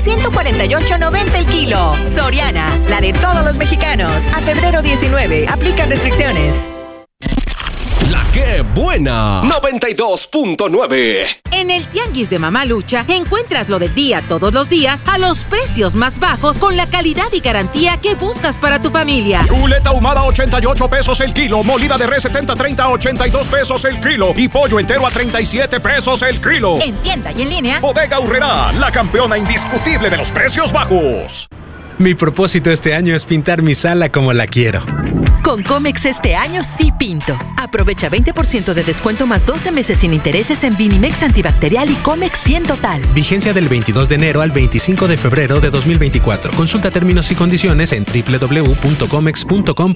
148.90 el kilo. Soriana, la de todos los mexicanos. A febrero 19, aplican restricciones. La que buena, 92.9. En el Tianguis de Mamalucha encuentras lo del día todos los días a los precios más bajos con la calidad y garantía que buscas para tu familia. Chuleta ahumada 88 pesos el kilo, molida de res 70-30 a 82 pesos el kilo y pollo entero a 37 pesos el kilo. En tienda y en línea. Bodega Aurrerá, la campeona indiscutible de los precios bajos. Mi propósito este año es pintar mi sala como la quiero. Con Comex este año sí pinto. Aprovecha 20% de descuento más 12 meses sin intereses en Vinimex antibacterial y Comex 100 total. Vigencia del 22 de enero al 25 de febrero de 2024. Consulta términos y condiciones en www.comex.com.mx.